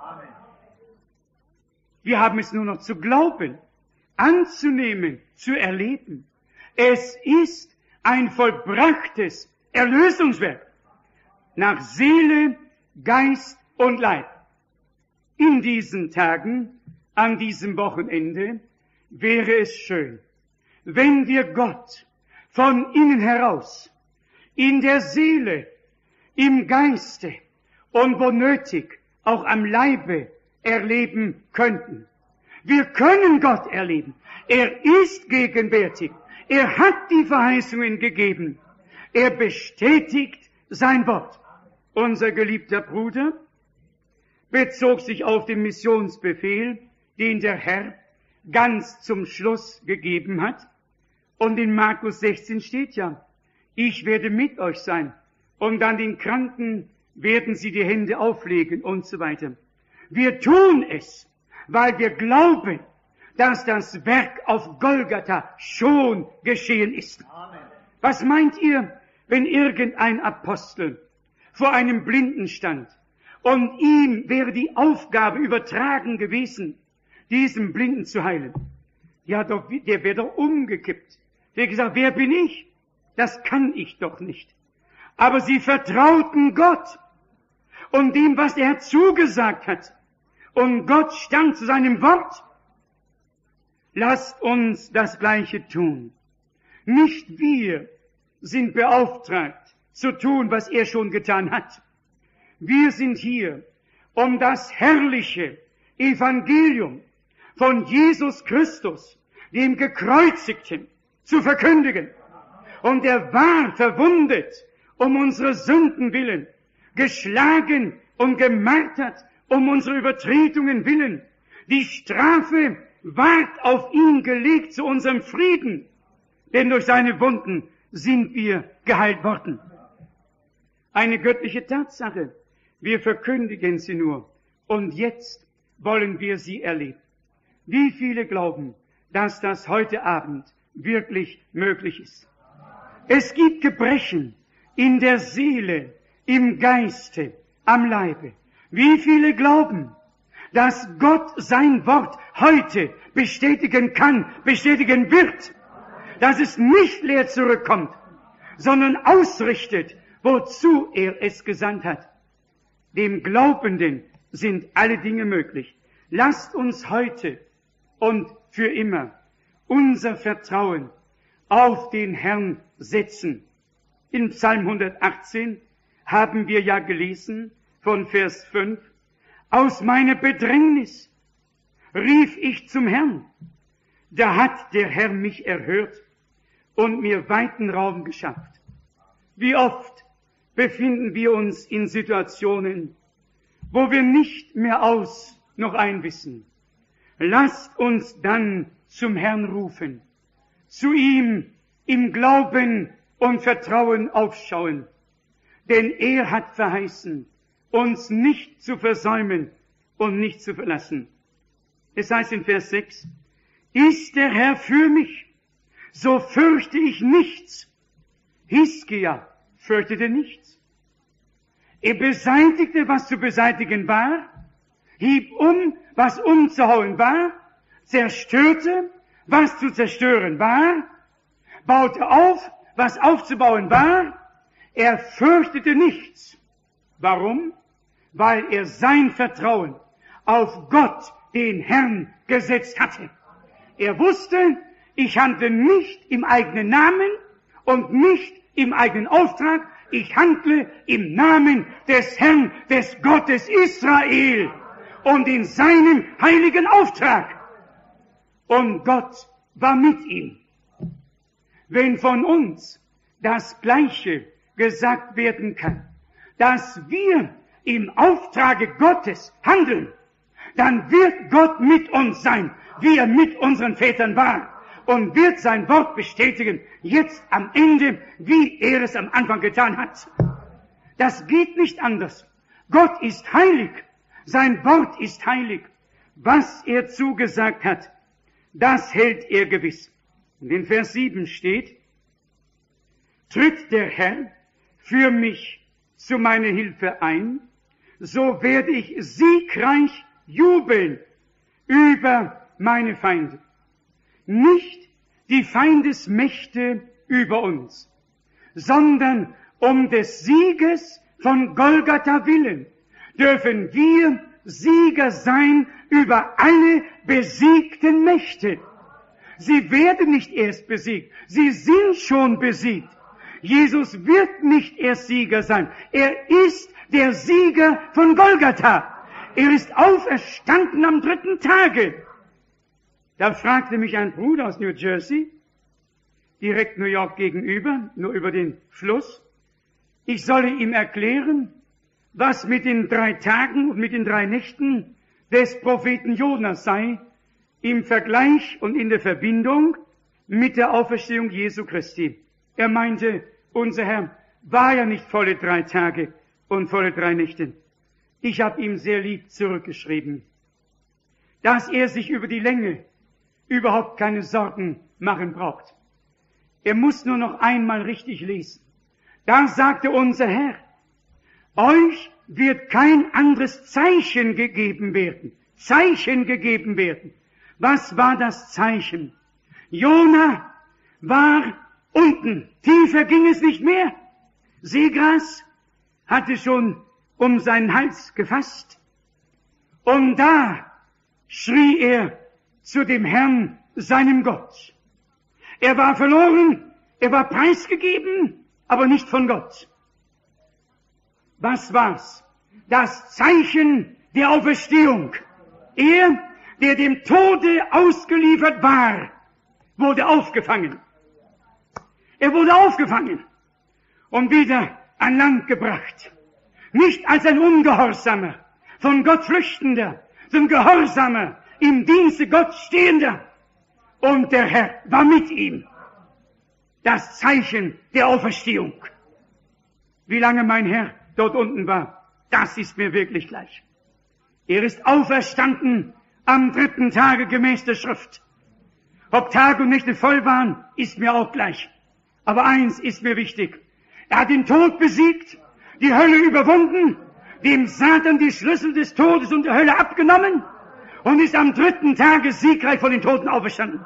Wir haben es nur noch zu glauben, anzunehmen, zu erleben. Es ist ein vollbrachtes Erlösungswerk nach Seele, Geist und Leib. In diesen Tagen, an diesem Wochenende, wäre es schön, wenn wir Gott von innen heraus, in der Seele, im Geiste und wo nötig auch am Leibe erleben könnten. Wir können Gott erleben. Er ist gegenwärtig. Er hat die Verheißungen gegeben. Er bestätigt sein Wort. Unser geliebter Bruder bezog sich auf den Missionsbefehl, den der Herr ganz zum Schluss gegeben hat. Und in Markus sechzehn steht ja, ich werde mit euch sein. Und an den Kranken werden sie die Hände auflegen und so weiter. Wir tun es, weil wir glauben, dass das Werk auf Golgatha schon geschehen ist. Amen. Was meint ihr, wenn irgendein Apostel vor einem Blinden stand und ihm wäre die Aufgabe übertragen gewesen, diesen Blinden zu heilen? Ja, doch, der wäre doch umgekippt. Der hat gesagt, wer bin ich? Das kann ich doch nicht. Aber sie vertrauten Gott und dem, was er zugesagt hat. Und Gott stand zu seinem Wort. Lasst uns das Gleiche tun. Nicht wir sind beauftragt, zu tun, was er schon getan hat. Wir sind hier, um das herrliche Evangelium von Jesus Christus, dem Gekreuzigten, zu verkündigen. Und er war verwundet um unsere Sünden willen, geschlagen und gemartert um unsere Übertretungen willen. Die Strafe ward auf ihn gelegt zu unserem Frieden, denn durch seine Wunden sind wir geheilt worden. Eine göttliche Tatsache. Wir verkündigen sie nur. Und jetzt wollen wir sie erleben. Wie viele glauben, dass das heute Abend wirklich möglich ist? Es gibt Gebrechen in der Seele, im Geiste, am Leibe. Wie viele glauben, dass Gott sein Wort heute bestätigen kann, bestätigen wird, dass es nicht leer zurückkommt, sondern ausrichtet, wozu er es gesandt hat. Dem Glaubenden sind alle Dinge möglich. Lasst uns heute und für immer unser Vertrauen auf den Herrn setzen. In Psalm hundertachtzehn haben wir ja gelesen von Vers fünf, aus meiner Bedrängnis rief ich zum Herrn. Da hat der Herr mich erhört und mir weiten Raum geschafft. Wie oft befinden wir uns in Situationen, wo wir nicht mehr aus noch ein wissen. Lasst uns dann zum Herrn rufen, zu ihm im Glauben und Vertrauen aufschauen, denn er hat verheißen, uns nicht zu versäumen und nicht zu verlassen. Es heißt in Vers sechs, ist der Herr für mich, so fürchte ich nichts. Hiskia fürchtete nichts. Er beseitigte, was zu beseitigen war, hieb um, was umzuhauen war, zerstörte, was zu zerstören war, baute auf, was aufzubauen war. Er fürchtete nichts. Warum? Weil er sein Vertrauen auf Gott, den Herrn, gesetzt hatte. Er wusste, ich handle nicht im eigenen Namen und nicht im eigenen Auftrag, ich handle im Namen des Herrn, des Gottes Israel und in seinem heiligen Auftrag. Und Gott war mit ihm. Wenn von uns das Gleiche gesagt werden kann, dass wir im Auftrage Gottes handeln, dann wird Gott mit uns sein, wie er mit unseren Vätern war, und wird sein Wort bestätigen, jetzt am Ende, wie er es am Anfang getan hat. Das geht nicht anders. Gott ist heilig, sein Wort ist heilig. Was er zugesagt hat, das hält er gewiss. Und in Vers sieben steht, tritt der Herr für mich zu meiner Hilfe ein, so werde ich siegreich jubeln über meine Feinde. Nicht die Feindesmächte über uns, sondern um des Sieges von Golgatha willen dürfen wir Sieger sein über alle besiegten Mächte. Sie werden nicht erst besiegt, sie sind schon besiegt. Jesus wird nicht erst Sieger sein, er ist der Sieger von Golgatha. Er ist auferstanden am dritten Tage. Da fragte mich ein Bruder aus New Jersey, direkt New York gegenüber, nur über den Fluss, ich solle ihm erklären, was mit den drei Tagen und mit den drei Nächten des Propheten Jonas sei, im Vergleich und in der Verbindung mit der Auferstehung Jesu Christi. Er meinte, unser Herr war ja nicht volle drei Tage und volle drei Nächte. Ich habe ihm sehr lieb zurückgeschrieben, dass er sich über die Länge überhaupt keine Sorgen machen braucht. Er muss nur noch einmal richtig lesen. Da sagte unser Herr, euch wird kein anderes Zeichen gegeben werden. Zeichen gegeben werden. Was war das Zeichen? Jona war unten. Tiefer ging es nicht mehr. Seegras hatte schon um seinen Hals gefasst. Und da schrie er zu dem Herrn, seinem Gott. Er war verloren, er war preisgegeben, aber nicht von Gott. Was war's? Das Zeichen der Auferstehung. Er, der dem Tode ausgeliefert war, wurde aufgefangen. Er wurde aufgefangen und wieder an Land gebracht. Nicht als ein Ungehorsamer, von Gott flüchtender, sondern Gehorsamer, im Dienste Gott stehender. Und der Herr war mit ihm. Das Zeichen der Auferstehung. Wie lange mein Herr dort unten war, das ist mir wirklich gleich. Er ist auferstanden am dritten Tage gemäß der Schrift. Ob Tag und Nächte voll waren, ist mir auch gleich. Aber eins ist mir wichtig. Er hat den Tod besiegt, die Hölle überwunden, dem Satan die Schlüssel des Todes und der Hölle abgenommen und ist am dritten Tage siegreich von den Toten auferstanden.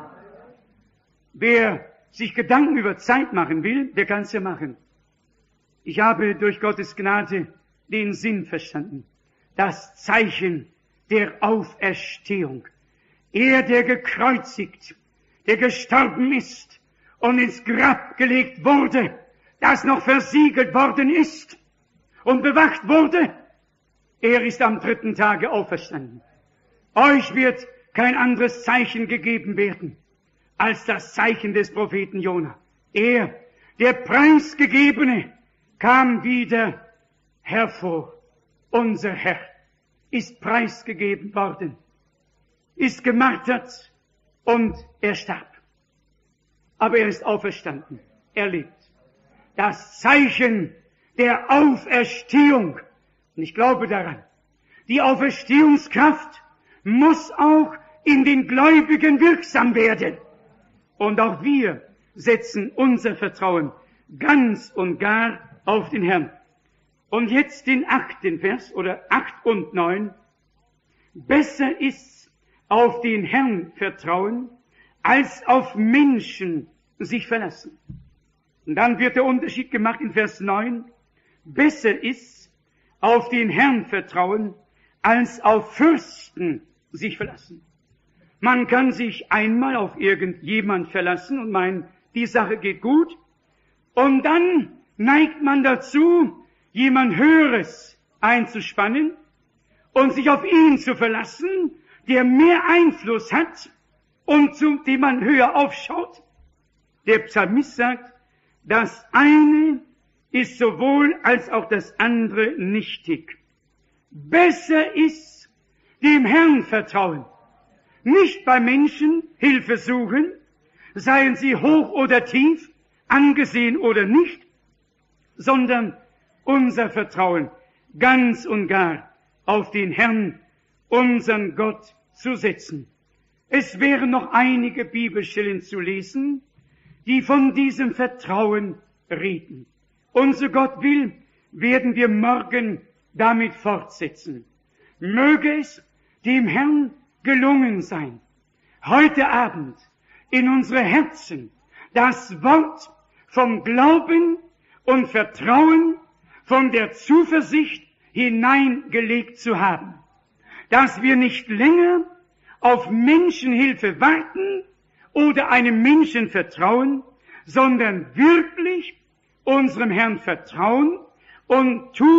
Wer sich Gedanken über Zeit machen will, der kann es ja machen. Ich habe durch Gottes Gnade den Sinn verstanden. Das Zeichen der Auferstehung. Er, der gekreuzigt, der gestorben ist und ins Grab gelegt wurde, das noch versiegelt worden ist und bewacht wurde, er ist am dritten Tage auferstanden. Euch wird kein anderes Zeichen gegeben werden als das Zeichen des Propheten Jona. Er, der Preisgegebene, kam wieder hervor. Unser Herr ist preisgegeben worden, ist gemartert und er starb. Aber er ist auferstanden. Er lebt. Das Zeichen der Auferstehung. Und ich glaube daran. Die Auferstehungskraft muss auch in den Gläubigen wirksam werden. Und auch wir setzen unser Vertrauen ganz und gar auf den Herrn. Und jetzt den achten Vers, oder acht und neun. Besser ist's auf den Herrn vertrauen, als auf Menschen sich verlassen. Und dann wird der Unterschied gemacht in Vers neun. Besser ist's auf den Herrn vertrauen, als auf Fürsten sich verlassen. Man kann sich einmal auf irgendjemand verlassen und meinen, die Sache geht gut. Und dann neigt man dazu, jemand Höheres einzuspannen und sich auf ihn zu verlassen, der mehr Einfluss hat und zu dem man höher aufschaut. Der Psalmist sagt, das eine ist sowohl als auch das andere nichtig. Besser ist dem Herrn vertrauen. Nicht bei Menschen Hilfe suchen, seien sie hoch oder tief, angesehen oder nicht, sondern unser Vertrauen ganz und gar auf den Herrn, unseren Gott, zu setzen. Es wären noch einige Bibelstellen zu lesen, die von diesem Vertrauen reden. Unser Gott will, werden wir morgen damit fortsetzen. Möge es dem Herrn gelungen sein, heute Abend in unsere Herzen das Wort vom Glauben und Vertrauen, von der Zuversicht hineingelegt zu haben, dass wir nicht länger auf Menschenhilfe warten oder einem Menschen vertrauen, sondern wirklich unserem Herrn vertrauen und tun,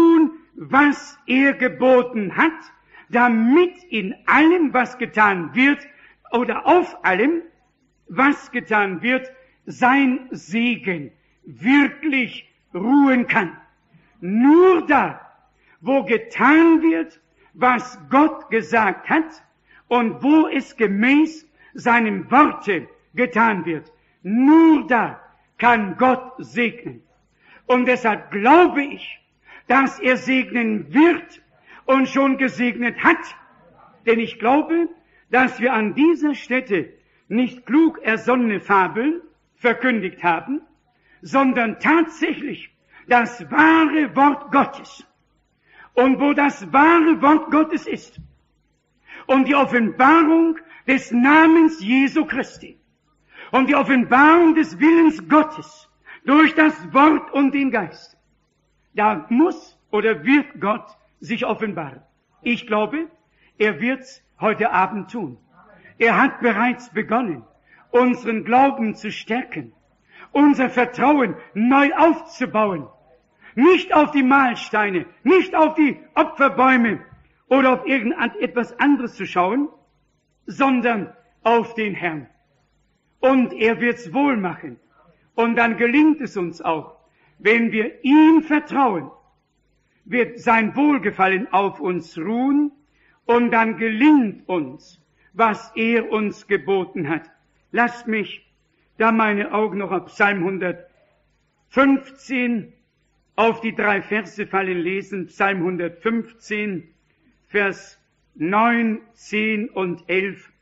was er geboten hat, damit in allem, was getan wird, oder auf allem, was getan wird, sein Segen wirklich ruhen kann. Nur da, wo getan wird, was Gott gesagt hat und wo es gemäß seinem Worte getan wird, nur da kann Gott segnen. Und deshalb glaube ich, dass er segnen wird und schon gesegnet hat. Denn ich glaube, dass wir an dieser Stätte nicht klug ersonnene Fabeln verkündigt haben, sondern tatsächlich das wahre Wort Gottes. Und wo das wahre Wort Gottes ist und die Offenbarung des Namens Jesu Christi und die Offenbarung des Willens Gottes durch das Wort und den Geist, da muss oder wird Gott sich offenbaren. Ich glaube, er wird's heute Abend tun. Er hat bereits begonnen, unseren Glauben zu stärken, unser Vertrauen neu aufzubauen. Nicht auf die Mahlsteine, nicht auf die Opferbäume oder auf irgendetwas anderes zu schauen, sondern auf den Herrn. Und er wird's wohl machen. Und dann gelingt es uns auch, wenn wir ihm vertrauen, wird sein Wohlgefallen auf uns ruhen und dann gelingt uns, was er uns geboten hat. Lasst mich da meine Augen noch auf Psalm hundertfünfzehn auf die drei Verse fallen lesen. Psalm hundertfünfzehn, Vers neun, zehn und elf.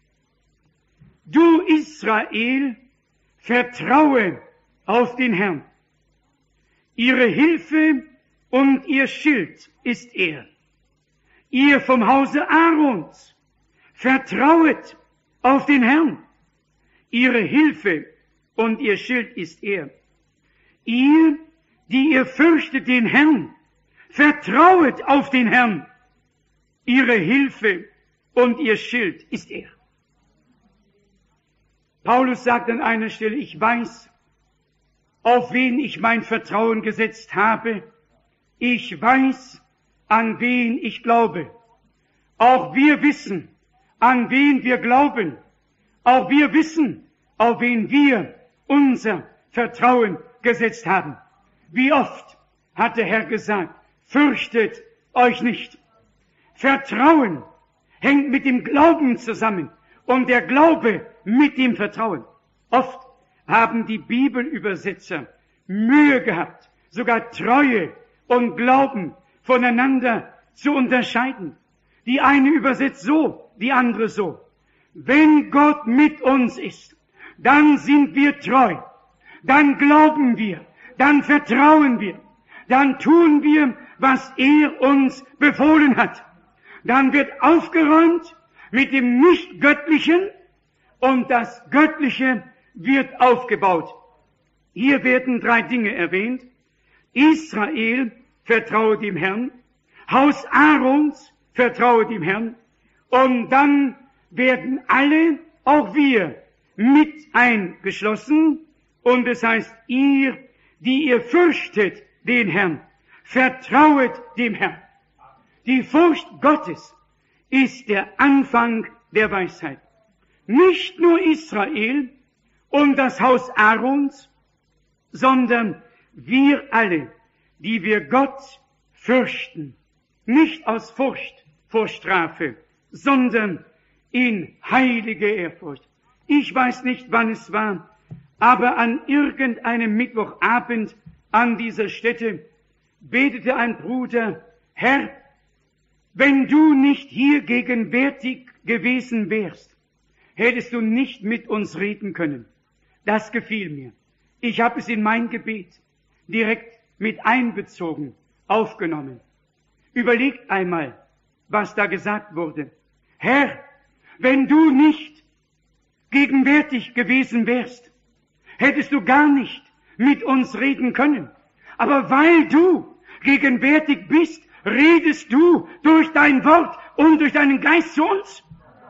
Du Israel, vertraue auf den Herrn. Ihre Hilfe und ihr Schild ist er. Ihr vom Hause Aarons, vertrauet auf den Herrn. Ihre Hilfe und ihr Schild ist er. Ihr, die ihr fürchtet den Herrn, vertrauet auf den Herrn. Ihre Hilfe und ihr Schild ist er. Paulus sagt an einer Stelle, ich weiß, auf wen ich mein Vertrauen gesetzt habe. Ich weiß, an wen ich glaube. Auch wir wissen, an wen wir glauben. Auch wir wissen, auf wen wir unser Vertrauen gesetzt haben. Wie oft hat der Herr gesagt, fürchtet euch nicht. Vertrauen hängt mit dem Glauben zusammen und der Glaube mit dem Vertrauen. Oft haben die Bibelübersetzer Mühe gehabt, sogar Treue und Glauben voneinander zu unterscheiden. Die eine übersetzt so, die andere so. Wenn Gott mit uns ist, dann sind wir treu, dann glauben wir, dann vertrauen wir, dann tun wir, was er uns befohlen hat. Dann wird aufgeräumt mit dem Nicht-Göttlichen und das Göttliche wird aufgebaut. Hier werden drei Dinge erwähnt. Israel, vertraue dem Herrn. Haus Aarons, vertraue dem Herrn. Und dann werden alle, auch wir, mit eingeschlossen. Und es heißt, ihr, die ihr fürchtet den Herrn, vertrauet dem Herrn. Die Furcht Gottes ist der Anfang der Weisheit. Nicht nur Israel und das Haus Aarons, sondern wir alle, die wir Gott fürchten, nicht aus Furcht vor Strafe, sondern in heilige Ehrfurcht. Ich weiß nicht, wann es war, aber an irgendeinem Mittwochabend an dieser Stätte betete ein Bruder, Herr, wenn du nicht hier gegenwärtig gewesen wärst, hättest du nicht mit uns reden können. Das gefiel mir. Ich habe es in mein Gebet direkt mit einbezogen, aufgenommen. Überlegt einmal, was da gesagt wurde. Herr, wenn du nicht gegenwärtig gewesen wärst, hättest du gar nicht mit uns reden können. Aber weil du gegenwärtig bist, redest du durch dein Wort und durch deinen Geist zu uns.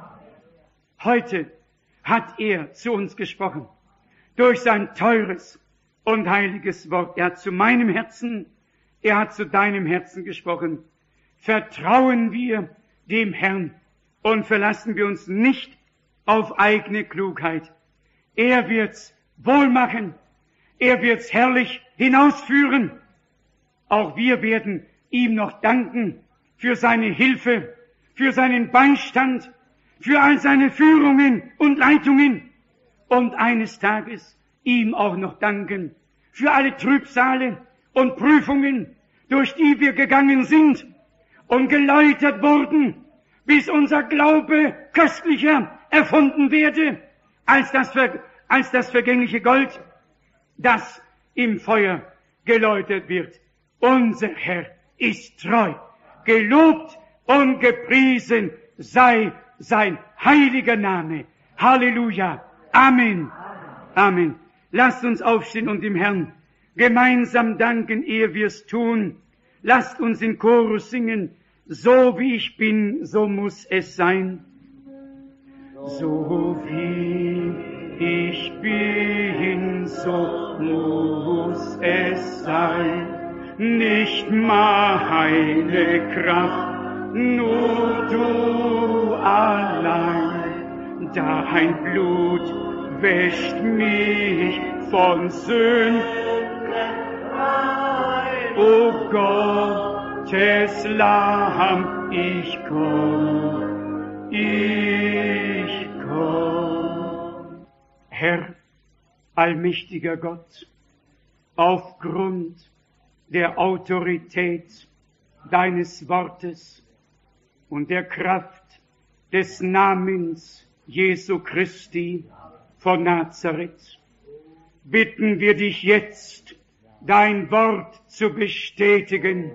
Heute hat er zu uns gesprochen, durch sein teures und heiliges Wort. Er hat zu meinem Herzen, er hat zu deinem Herzen gesprochen. vertrauen wir dem Herrn und verlassen wir uns nicht auf eigene Klugheit. Er wird's wohl machen. Er wird's herrlich hinausführen. Auch wir werden ihm noch danken für seine Hilfe, für seinen Beistand, für all seine Führungen und Leitungen und eines Tages ihm auch noch danken für alle Trübsale und Prüfungen, durch die wir gegangen sind und geläutert wurden, bis unser Glaube köstlicher erfunden werde als das, Ver- als das vergängliche Gold, das im Feuer geläutert wird. Unser Herr ist treu. Gelobt und gepriesen sei sein heiliger Name. Halleluja. Amen. Amen. Lasst uns aufstehen und dem Herrn gemeinsam danken, ehe wir es tun. Lasst uns in Chorus singen. So wie ich bin, so muss es sein. So wie ich bin, so muss es sein. Nicht meine Kraft, nur du allein. Dein Blut wäscht mich von Sünden rein. O Gottes Lamm, ich komm, ich komm. Herr, allmächtiger Gott, aufgrund der Autorität deines Wortes und der Kraft des Namens Jesu Christi von Nazareth, bitten wir dich jetzt, dein Wort zu bestätigen,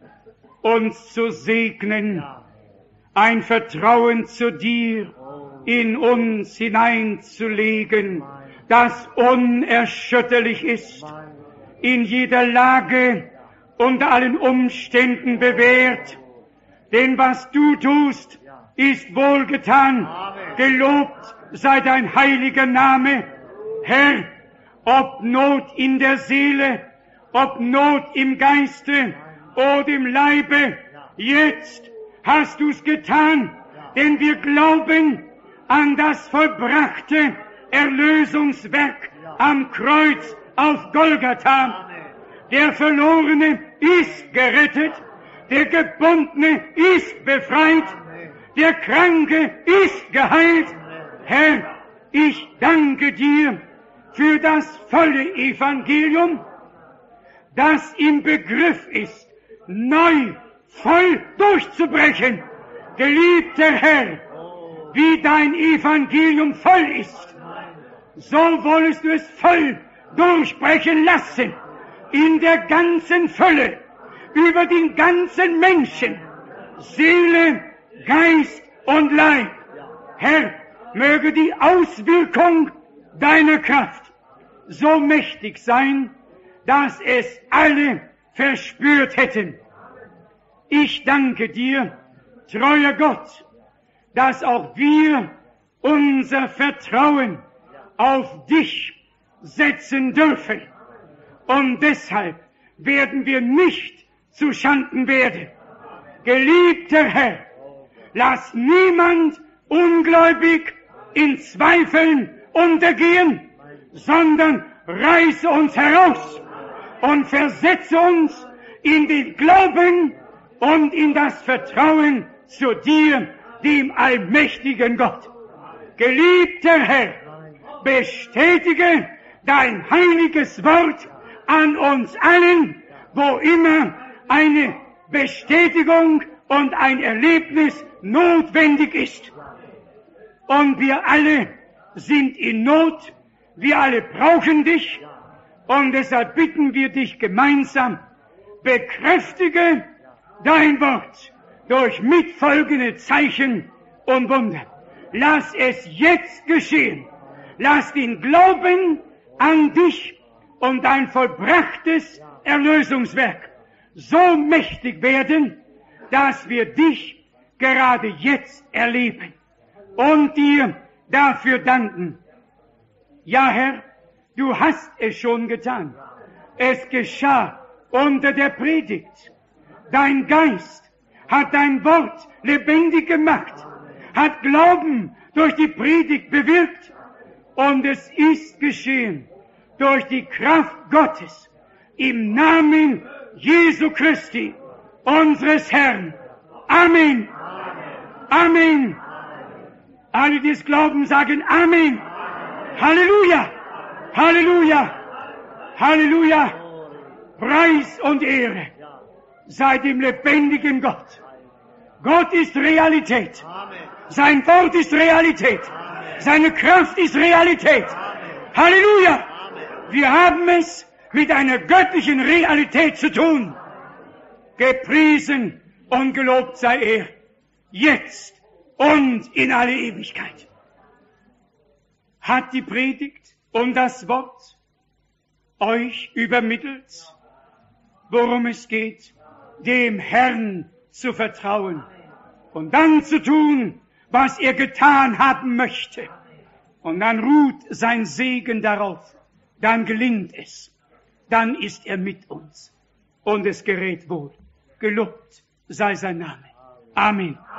uns zu segnen, ein Vertrauen zu dir in uns hineinzulegen, das unerschütterlich ist, in jeder Lage, unter allen Umständen bewährt. Denn was du tust, ist wohlgetan. Gelobt sei dein heiliger Name. Herr, ob Not in der Seele, ob Not im Geiste oder im Leibe, jetzt hast du's getan, denn wir glauben an das vollbrachte Erlösungswerk am Kreuz auf Golgatha. Der Verlorene ist gerettet, der Gebundene ist befreit, der Kranke ist geheilt. Herr, ich danke dir für das volle Evangelium, das im Begriff ist, neu, voll durchzubrechen. Geliebter Herr, wie dein Evangelium voll ist, so wollest du es voll durchbrechen lassen, in der ganzen Fülle, über den ganzen Menschen, Seele, Geist und Leib. Herr, möge die Auswirkung deiner Kraft so mächtig sein, dass es alle verspürt hätten. Ich danke dir, treuer Gott, dass auch wir unser Vertrauen auf dich setzen dürfen. Und deshalb werden wir nicht zu Schanden werden. Geliebter Herr, lass niemand ungläubig in Zweifeln untergehen, sondern reiße uns heraus und versetze uns in den Glauben und in das Vertrauen zu dir, dem allmächtigen Gott. Geliebter Herr, bestätige dein heiliges Wort an uns allen, wo immer eine Bestätigung und ein Erlebnis notwendig ist. Und wir alle sind in Not, wir alle brauchen dich, und deshalb bitten wir dich gemeinsam, bekräftige dein Wort durch mitfolgende Zeichen und Wunder. Lass es jetzt geschehen. Lass den Glauben an dich und dein vollbrachtes Erlösungswerk so mächtig werden, dass wir dich gerade jetzt erleben und dir dafür danken. Ja, Herr, du hast es schon getan. Es geschah unter der Predigt. Dein Geist hat dein Wort lebendig gemacht, hat Glauben durch die Predigt bewirkt. Und es ist geschehen durch die Kraft Gottes im Namen Jesu Christi, unseres Herrn. Amen. Amen. Alle, die es glauben, sagen Amen. Halleluja. Halleluja. Halleluja. Preis und Ehre sei dem lebendigen Gott. Gott ist Realität. Sein Wort ist Realität. Seine Kraft ist Realität. Halleluja. Wir haben es mit einer göttlichen Realität zu tun. Gepriesen und gelobt sei er, jetzt und in alle Ewigkeit. Hat die Predigt und das Wort euch übermittelt, worum es geht, dem Herrn zu vertrauen und dann zu tun, was er getan haben möchte. Und dann ruht sein Segen darauf. Dann gelingt es. Dann ist er mit uns. Und es gerät wohl. Gelobt sei sein Name. Amen.